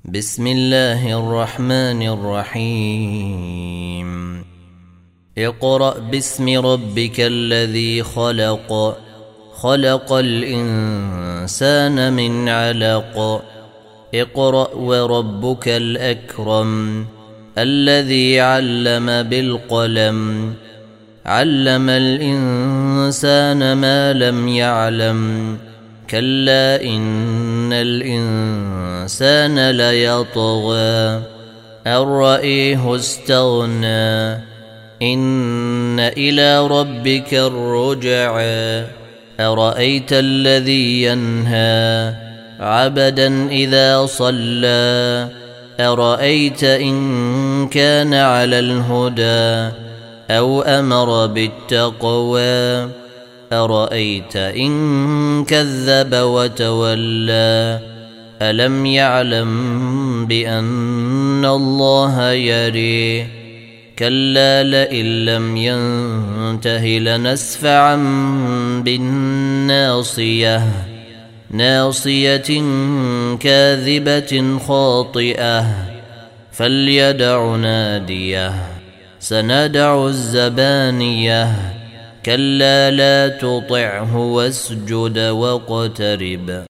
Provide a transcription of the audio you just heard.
بسم الله الرحمن الرحيم اقرأ باسم ربك الذي خلق خلق الإنسان من علق اقرأ وربك الأكرم الذي علم بالقلم علم الإنسان ما لم يعلم كلا إن الإنسان ليطغى أن رآه استغنى إن إلى ربك الرجعى أرأيت الذي ينهى عبدا إذا صلى أرأيت إن كان على الهدى أو أمر بالتقوى أرأيت إن كذب وتولى ألم يعلم بأن الله يري كلا لئن لم ينته لنسفعا بالناصية ناصية كاذبة خاطئة فليدع ناديه سندع الزبانية كلا لا تطعه واسجد واقترب